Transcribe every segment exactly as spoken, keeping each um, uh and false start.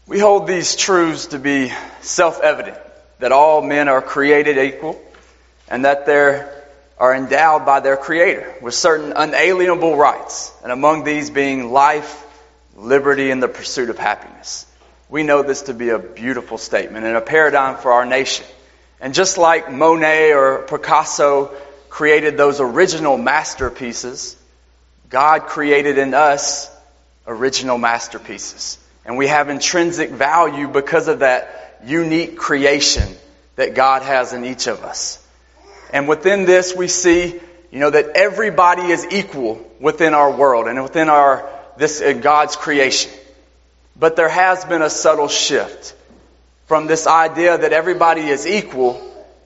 We hold these truths to be self-evident, that all men are created equal, and that they are endowed by their Creator with certain unalienable rights, and among these being life, liberty, and the pursuit of happiness. We know this to be a beautiful statement and a paradigm for our nation. And just like Monet or Picasso created those original masterpieces, God created in us original masterpieces. And we have intrinsic value because of that unique creation that God has in each of us. And within this we see, you know, that everybody is equal within our world and within our this in God's creation. But there has been a subtle shift from this idea that everybody is equal,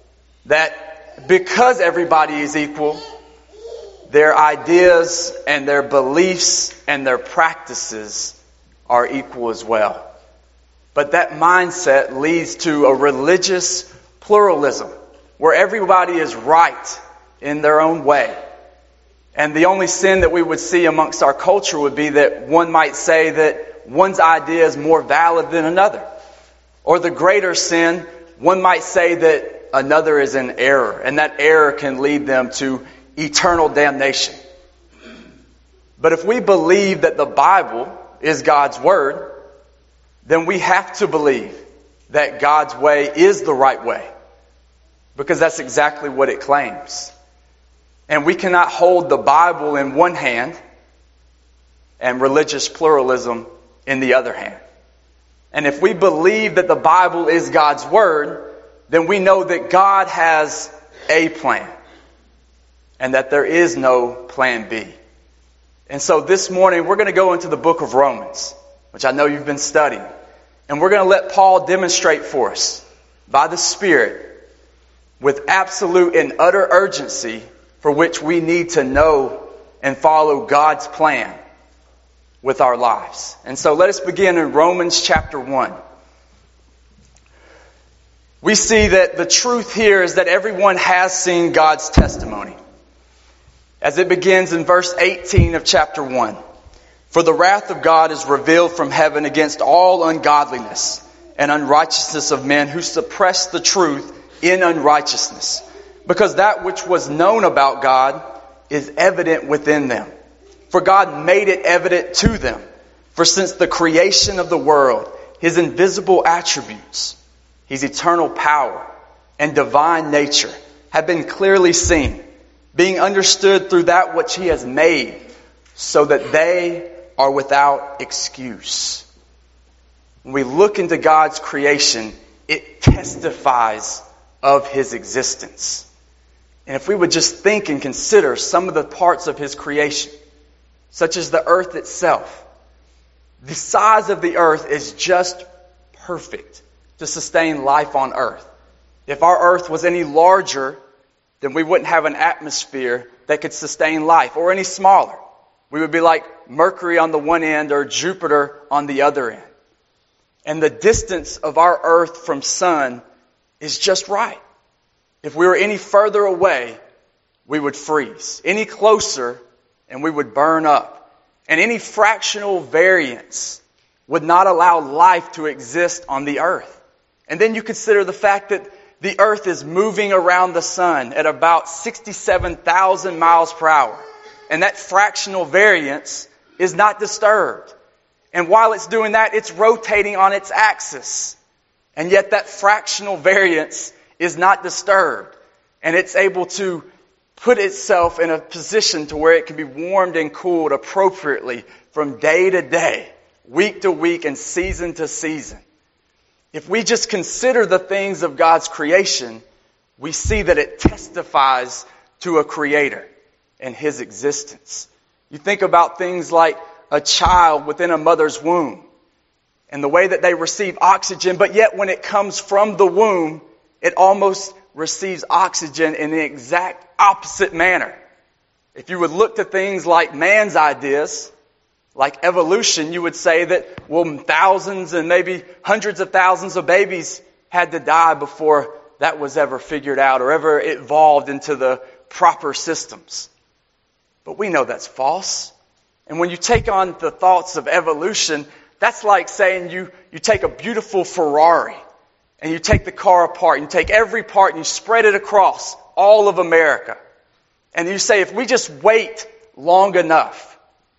that because everybody is equal, their ideas and their beliefs and their practices are equal as well. But that mindset leads to a religious pluralism where everybody is right in their own way. And the only sin that we would see amongst our culture would be that one might say that one's idea is more valid than another. Or the greater sin, one might say that another is in error, and that error can lead them to eternal damnation. But if we believe that the Bible is God's Word, then we have to believe that God's way is the right way, because that's exactly what it claims. And we cannot hold the Bible in one hand and religious pluralism in the other hand. And if we believe that the Bible is God's Word, then we know that God has a plan and that there is no plan B. And so this morning we're going to go into the book of Romans, which I know you've been studying. And we're going to let Paul demonstrate for us by the Spirit with absolute and utter urgency for which we need to know and follow God's plan with our lives. And so let us begin in Romans chapter one. We see that the truth here is that everyone has seen God's testimony. As it begins in verse eighteen of chapter one. For the wrath of God is revealed from heaven against all ungodliness and unrighteousness of men who suppress the truth in unrighteousness. Because that which was known about God is evident within them. For God made it evident to them. For since the creation of the world, His invisible attributes, His eternal power and divine nature have been clearly seen, being understood through that which He has made, so that they are without excuse. When we look into God's creation, it testifies of His existence. And if we would just think and consider some of the parts of His creation, such as the earth itself, the size of the earth is just perfect to sustain life on earth. If our earth was any larger, then we wouldn't have an atmosphere that could sustain life, or any smaller. We would be like Mercury on the one end or Jupiter on the other end. And the distance of our earth from sun is just right. If we were any further away, we would freeze. Any closer, and we would burn up. And any fractional variance would not allow life to exist on the earth. And then you consider the fact that the earth is moving around the sun at about sixty-seven thousand miles per hour. And that fractional variance is not disturbed. And while it's doing that, it's rotating on its axis. And yet that fractional variance is not disturbed. And it's able to put itself in a position to where it can be warmed and cooled appropriately from day to day, week to week, and season to season. If we just consider the things of God's creation, we see that it testifies to a Creator and His existence. You think about things like a child within a mother's womb and the way that they receive oxygen, but yet when it comes from the womb, it almost receives oxygen in the exact opposite manner. If you would look to things like man's ideas, like evolution, you would say that, well, thousands and maybe hundreds of thousands of babies had to die before that was ever figured out or ever evolved into the proper systems. But we know that's false. And when you take on the thoughts of evolution, That's like saying you, you take a beautiful Ferrari and you take the car apart, and you take every part and you spread it across all of America. And you say, if we just wait long enough,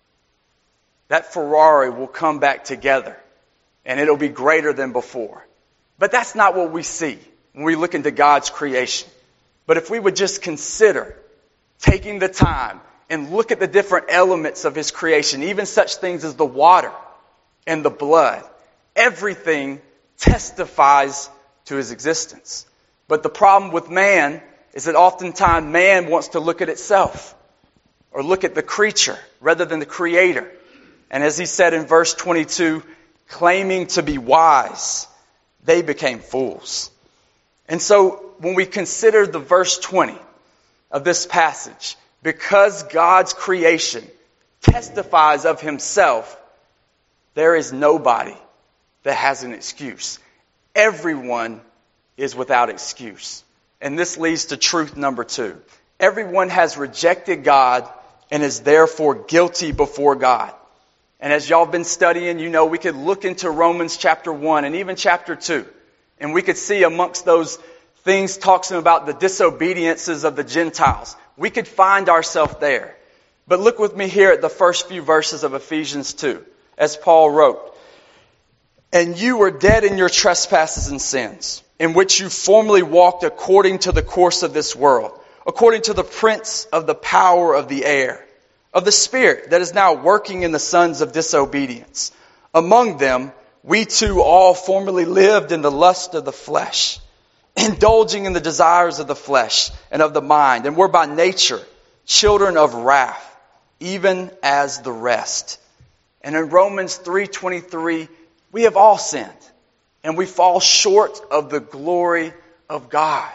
that Ferrari will come back together and it'll be greater than before. But that's not what we see when we look into God's creation. But if we would just consider taking the time and look at the different elements of His creation, even such things as the water and the blood, everything testifies to His existence. But the problem with man is that oftentimes man wants to look at itself or look at the creature rather than the Creator. And as He said in verse twenty-two, claiming to be wise, they became fools. And so when we consider the verse twenty of this passage, because God's creation testifies of Himself, there is nobody that has an excuse. Everyone is without excuse. And this leads to truth number two. Everyone has rejected God and is therefore guilty before God. And as y'all have been studying, you know we could look into Romans chapter one and even chapter two. And we could see amongst those things talking about the disobediences of the Gentiles. We could find ourselves there. But look with me here at the first few verses of Ephesians two. As Paul wrote, and you were dead in your trespasses and sins, in which you formerly walked according to the course of this world, according to the prince of the power of the air, of the spirit that is now working in the sons of disobedience. Among them, we too all formerly lived in the lust of the flesh, indulging in the desires of the flesh and of the mind, and were by nature children of wrath, even as the rest. And in Romans three twenty-three, we have all sinned, and we fall short of the glory of God.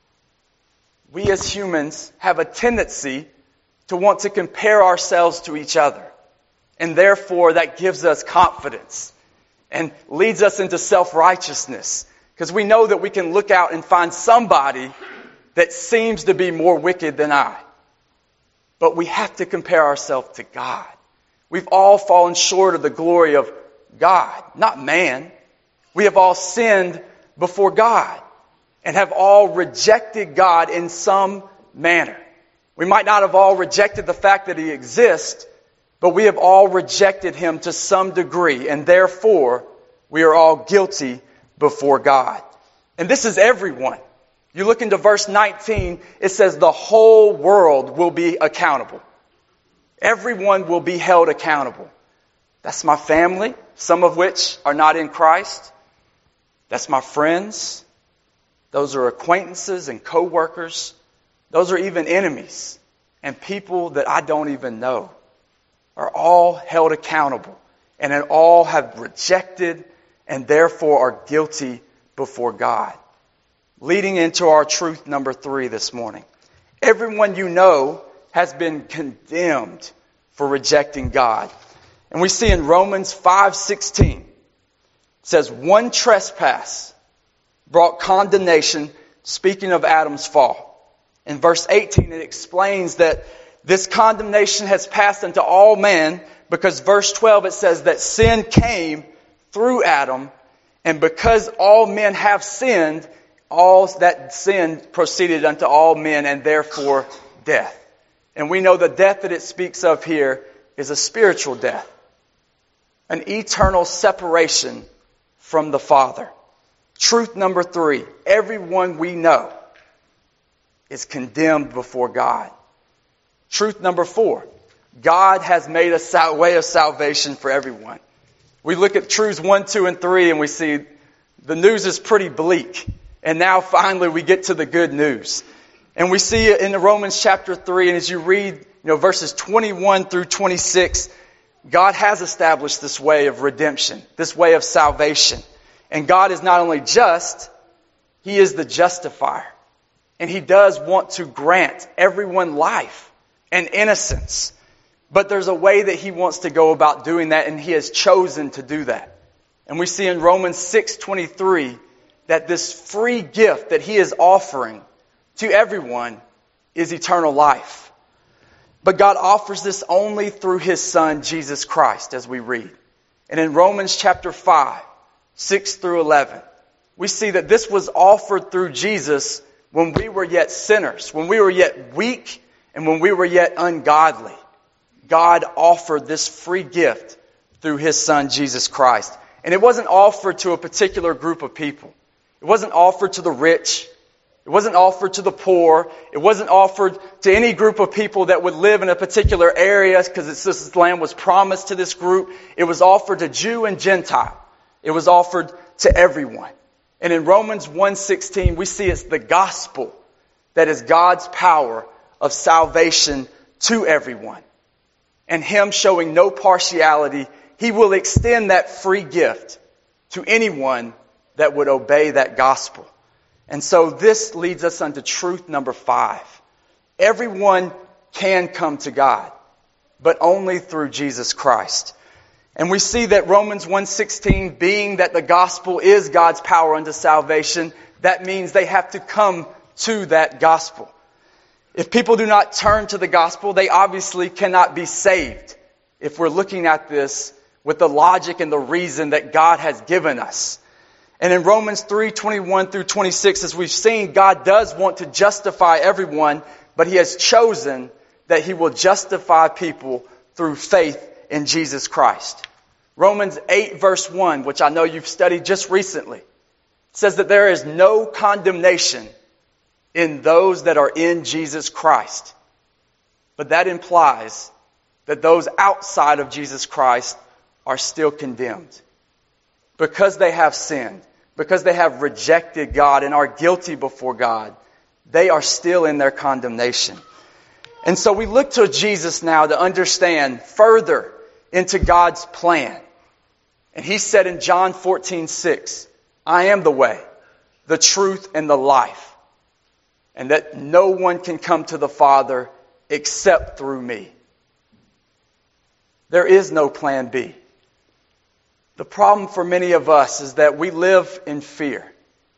We as humans have a tendency to want to compare ourselves to each other. And therefore, that gives us confidence and leads us into self-righteousness. Because we know that we can look out and find somebody that seems to be more wicked than I. But we have to compare ourselves to God. We've all fallen short of the glory of God, not man. We have all sinned before God and have all rejected God in some manner. We might not have all rejected the fact that He exists, but we have all rejected Him to some degree, and therefore we are all guilty before God. And this is everyone. You look into verse nineteen, it says the whole world will be accountable. Everyone will be held accountable. That's my family, some of which are not in Christ. That's my friends. Those are acquaintances and co-workers. Those are even enemies and people that I don't even know are all held accountable and in all have rejected and therefore are guilty before God. Leading into our truth number three this morning. Everyone you know has been condemned for rejecting God. And we see in Romans five sixteen, it says, one trespass brought condemnation, speaking of Adam's fall. In verse eighteen, it explains that this condemnation has passed unto all men because verse twelve, it says that sin came through Adam, and because all men have sinned, all that sin proceeded unto all men, and therefore death. And we know the death that it speaks of here is a spiritual death, an eternal separation from the Father. Truth number three, everyone we know is condemned before God. Truth number four, God has made a sal- way of salvation for everyone. We look at truths one, two, and three, and we see the news is pretty bleak. And now finally we get to the good news. And we see it in the Romans chapter three, and as you read, you know, verses twenty-one through twenty-six, God has established this way of redemption, this way of salvation. And God is not only just, He is the justifier. And He does want to grant everyone life and innocence. But there's a way that He wants to go about doing that, and He has chosen to do that. And we see in Romans six twenty-three that this free gift that He is offering to everyone is eternal life. But God offers this only through His Son, Jesus Christ, as we read. And in Romans chapter five, six through eleven, we see that this was offered through Jesus when we were yet sinners, when we were yet weak, and when we were yet ungodly. God offered this free gift through His Son, Jesus Christ. And it wasn't offered to a particular group of people. It wasn't offered to the rich. It wasn't offered to the poor. It wasn't offered to any group of people that would live in a particular area because this land was promised to this group. It was offered to Jew and Gentile. It was offered to everyone. And in Romans one sixteen, we see it's the gospel that is God's power of salvation to everyone. And Him showing no partiality, He will extend that free gift to anyone that would obey that gospel. And so this leads us unto truth number five. Everyone can come to God, but only through Jesus Christ. And we see that Romans one sixteen, being that the gospel is God's power unto salvation, that means they have to come to that gospel. If people do not turn to the gospel, they obviously cannot be saved. If we're looking at this with the logic and the reason that God has given us. And in Romans three twenty-one through twenty-six, as we've seen, God does want to justify everyone, but He has chosen that He will justify people through faith in Jesus Christ. Romans eight verse one, which I know you've studied just recently, says that there is no condemnation in those that are in Jesus Christ. But that implies that those outside of Jesus Christ are still condemned. Because they have sinned, because they have rejected God and are guilty before God, they are still in their condemnation. And so we look to Jesus now to understand further into God's plan. And He said in John fourteen six, I am the way, the truth, and the life. And that no one can come to the Father except through me. There is no plan B. The problem for many of us is that we live in fear.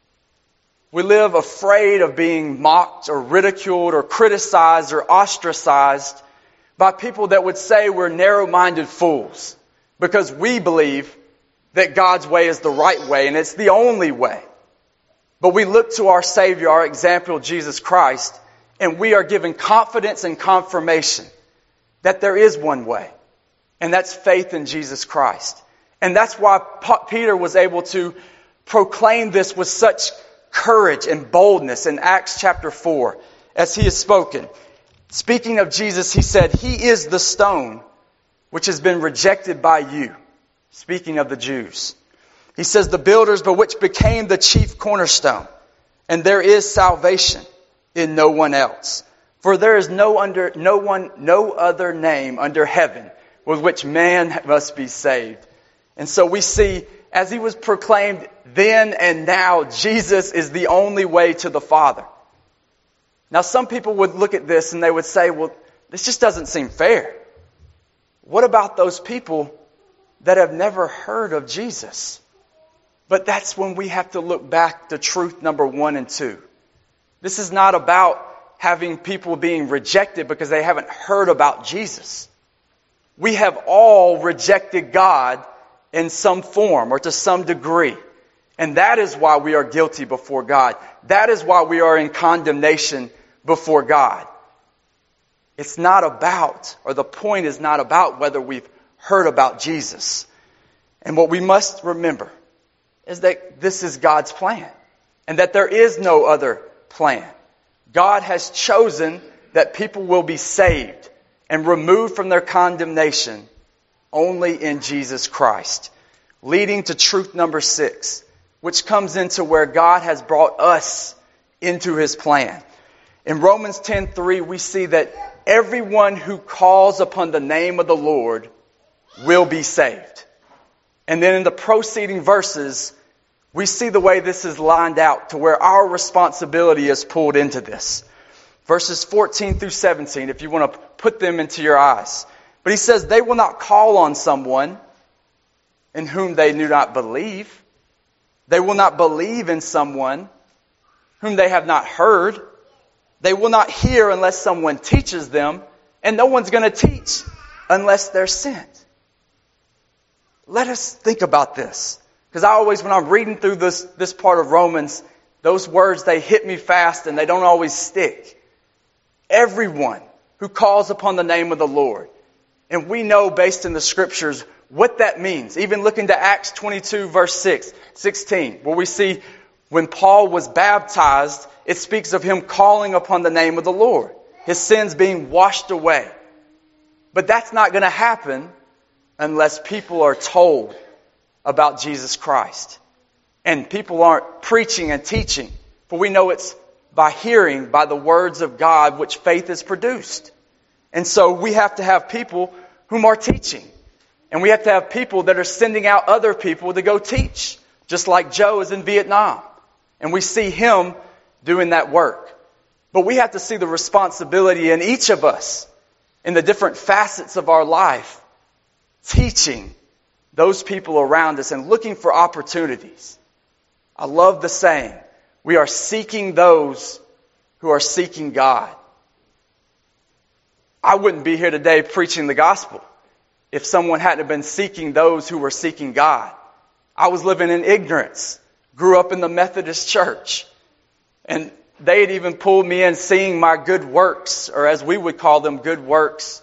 We live afraid of being mocked or ridiculed or criticized or ostracized by people that would say we're narrow-minded fools because we believe that God's way is the right way and it's the only way. But we look to our Savior, our example, Jesus Christ, and we are given confidence and confirmation that there is one way, and that's faith in Jesus Christ. And that's why Peter was able to proclaim this with such courage and boldness in Acts chapter four, as he has spoken. Speaking of Jesus, he said, He is the stone which has been rejected by you. Speaking of the Jews. He says, the builders, but which became the chief cornerstone. And there is salvation in no one else. For there is no under no one, no other name under heaven with which man must be saved. And so we see, as he was proclaimed then and now, Jesus is the only way to the Father. Now some people would look at this and they would say, well, this just doesn't seem fair. What about those people that have never heard of Jesus? But that's when we have to look back to truth number one and two. This is not about having people being rejected because they haven't heard about Jesus. We have all rejected God in some form or to some degree. And that is why we are guilty before God. That is why we are in condemnation before God. It's not about, or the point is not about whether we've heard about Jesus. And what we must remember is that this is God's plan and that there is no other plan. God has chosen that people will be saved and removed from their condemnation only in Jesus Christ. Leading to truth number six, which comes into where God has brought us into His plan. In Romans ten three, we see that everyone who calls upon the name of the Lord will be saved. And then in the preceding verses, we see the way this is lined out to where our responsibility is pulled into this. Verses fourteen through seventeen, if you want to put them into your eyes. But he says, they will not call on someone in whom they do not believe. They will not believe in someone whom they have not heard. They will not hear unless someone teaches them. And no one's going to teach unless they're sent. let us think about this. Because I always, when I'm reading through this, this part of Romans, those words, they hit me fast and they don't always stick. Everyone who calls upon the name of the Lord. And we know based in the scriptures what that means. Even looking to Acts twenty-two verse six, sixteen, where we see when Paul was baptized, it speaks of him calling upon the name of the Lord. His sins being washed away. But that's not going to happen unless people are told about Jesus Christ. And people aren't preaching and teaching. For we know it's by hearing, by the words of God, which faith is produced. And so we have to have people whom are teaching. And we have to have people that are sending out other people to go teach. Just like Joe is in Vietnam. And we see him doing that work. But we have to see the responsibility in each of us, in the different facets of our life, teaching those people around us and looking for opportunities. I love the saying, we are seeking those who are seeking God. I wouldn't be here today preaching the gospel if someone hadn't been seeking those who were seeking God. I was living in ignorance, grew up in the Methodist church, and they had even pulled me in seeing my good works, or as we would call them, good works,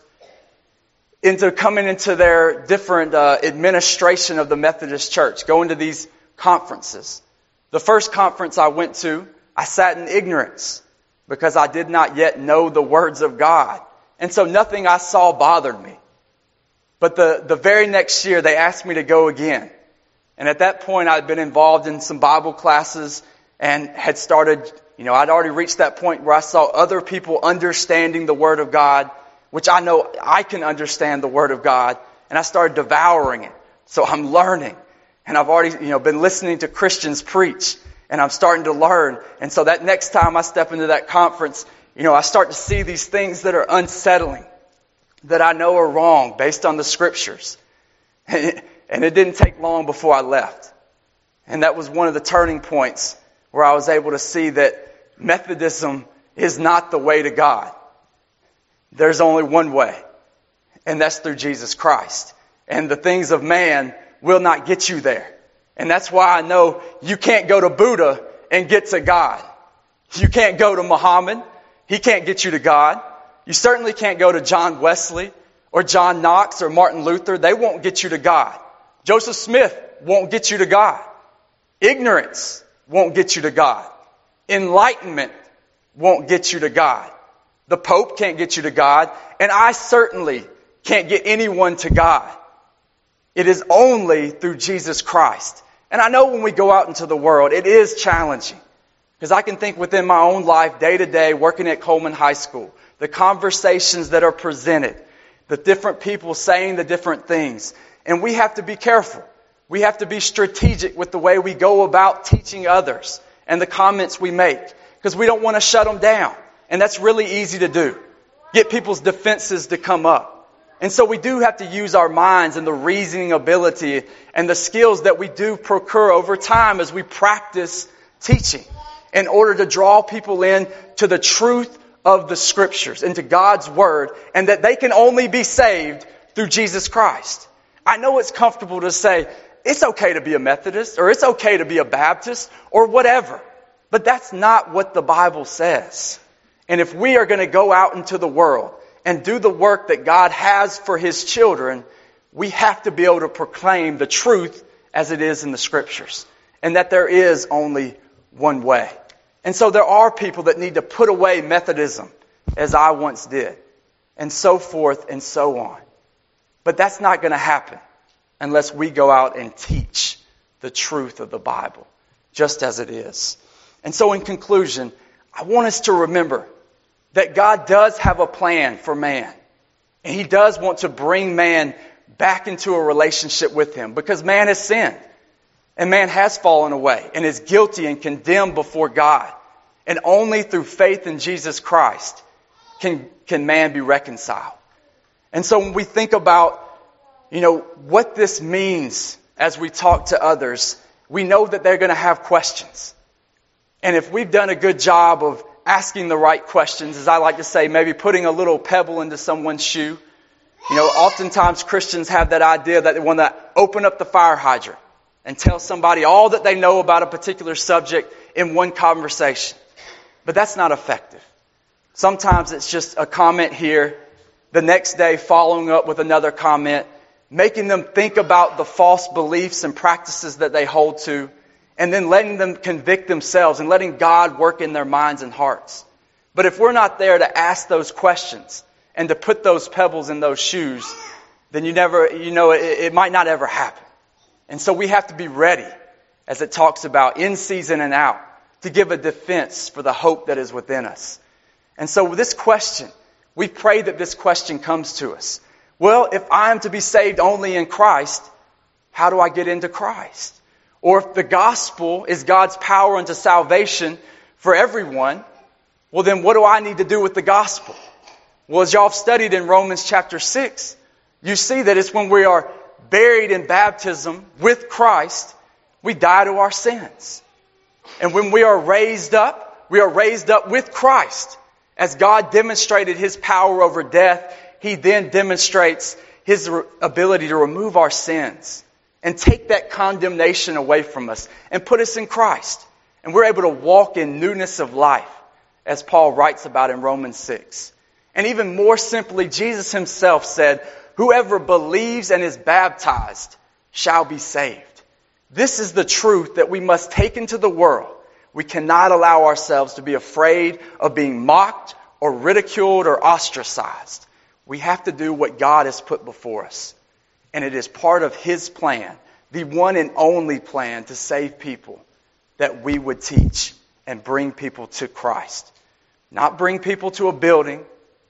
into coming into their different uh, administration of the Methodist church, going to these conferences. The first conference I went to, I sat in ignorance because I did not yet know the words of God. And so nothing I saw bothered me. But the, the very next year, they asked me to go again. And at that point, I'd been involved in some Bible classes and had started, you know, I'd already reached that point where I saw other people understanding the Word of God, which I know I can understand the Word of God. And I started devouring it. So I'm learning. And I've already, you know, been listening to Christians preach. And I'm starting to learn. And so that next time I step into that conference, you know, I start to see these things that are unsettling, that I know are wrong based on the scriptures. And it didn't take long before I left. And that was one of the turning points where I was able to see that Methodism is not the way to God. There's only one way, and that's through Jesus Christ. And the things of man will not get you there. And that's why I know you can't go to Buddha and get to God. You can't go to Muhammad. He can't get you to God. You certainly can't go to John Wesley or John Knox or Martin Luther. They won't get you to God. Joseph Smith won't get you to God. Ignorance won't get you to God. Enlightenment won't get you to God. The Pope can't get you to God. And I certainly can't get anyone to God. It is only through Jesus Christ. And I know when we go out into the world, it is challenging. Because I can think within my own life, day to day, working at Coleman High School, the conversations that are presented, the different people saying the different things. And we have to be careful. We have to be strategic with the way we go about teaching others and the comments we make. Because we don't want to shut them down. And that's really easy to do. Get people's defenses to come up. And so we do have to use our minds and the reasoning ability and the skills that we do procure over time as we practice teaching in order to draw people in to the truth of the Scriptures, into God's Word, and that they can only be saved through Jesus Christ. I know it's comfortable to say, it's okay to be a Methodist, or it's okay to be a Baptist, or whatever. But that's not what the Bible says. And if we are going to go out into the world and do the work that God has for His children, we have to be able to proclaim the truth as it is in the Scriptures. And that there is only one way. And so there are people that need to put away Methodism, as I once did, and so forth and so on. But that's not going to happen unless we go out and teach the truth of the Bible, just as it is. And so in conclusion, I want us to remember that God does have a plan for man. And He does want to bring man back into a relationship with Him, because man has sinned. And man has fallen away and is guilty and condemned before God. And only through faith in Jesus Christ can, can man be reconciled. And so when we think about, you know, what this means as we talk to others, we know that they're going to have questions. And if we've done a good job of asking the right questions, as I like to say, maybe putting a little pebble into someone's shoe. You know, oftentimes Christians have that idea that they want to open up the fire hydrant and tell somebody all that they know about a particular subject in one conversation. But that's not effective. Sometimes it's just a comment here, the next day following up with another comment, making them think about the false beliefs and practices that they hold to, and then letting them convict themselves and letting God work in their minds and hearts. But if we're not there to ask those questions and to put those pebbles in those shoes, then you never, you know, it, it might not ever happen. And so we have to be ready, as it talks about, in season and out, to give a defense for the hope that is within us. And so this question, we pray that this question comes to us. Well, if I am to be saved only in Christ, how do I get into Christ? Or if the gospel is God's power unto salvation for everyone, well then what do I need to do with the gospel? Well, as y'all have studied in Romans chapter six, you see that it's when we are buried in baptism with Christ, we die to our sins. And when we are raised up, we are raised up with Christ. As God demonstrated His power over death, He then demonstrates His ability to remove our sins and take that condemnation away from us and put us in Christ. And we're able to walk in newness of life, as Paul writes about in Romans six. And even more simply, Jesus Himself said, whoever believes and is baptized shall be saved. This is the truth that we must take into the world. We cannot allow ourselves to be afraid of being mocked or ridiculed or ostracized. We have to do what God has put before us. And it is part of His plan, the one and only plan to save people, that we would teach and bring people to Christ. Not bring people to a building,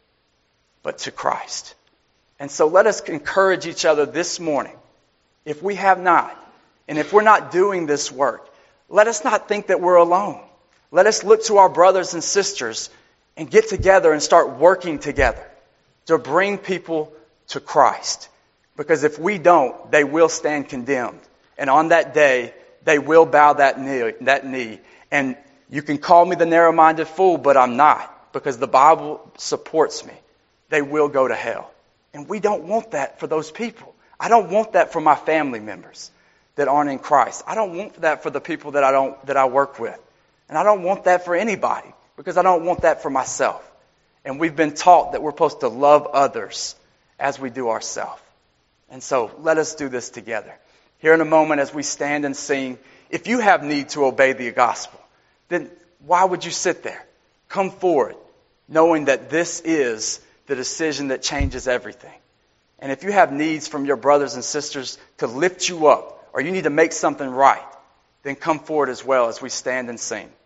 but to Christ. And so let us encourage each other this morning. If we have not, and if we're not doing this work, let us not think that we're alone. Let us look to our brothers and sisters and get together and start working together to bring people to Christ. Because if we don't, they will stand condemned. And on that day, they will bow that knee, that knee. And you can call me the narrow-minded fool, but I'm not. Because the Bible supports me. They will go to hell. And we don't want that for those people. I don't want that for my family members that aren't in Christ. I don't want that for the people that I don't that I work with. And I don't want that for anybody, because I don't want that for myself. And we've been taught that we're supposed to love others as we do ourselves. And so let us do this together. Here in a moment as we stand and sing, if you have need to obey the gospel, then why would you sit there? Come forward, knowing that this is the decision that changes everything. And if you have needs from your brothers and sisters to lift you up, or you need to make something right, then come forward as well as we stand and sing.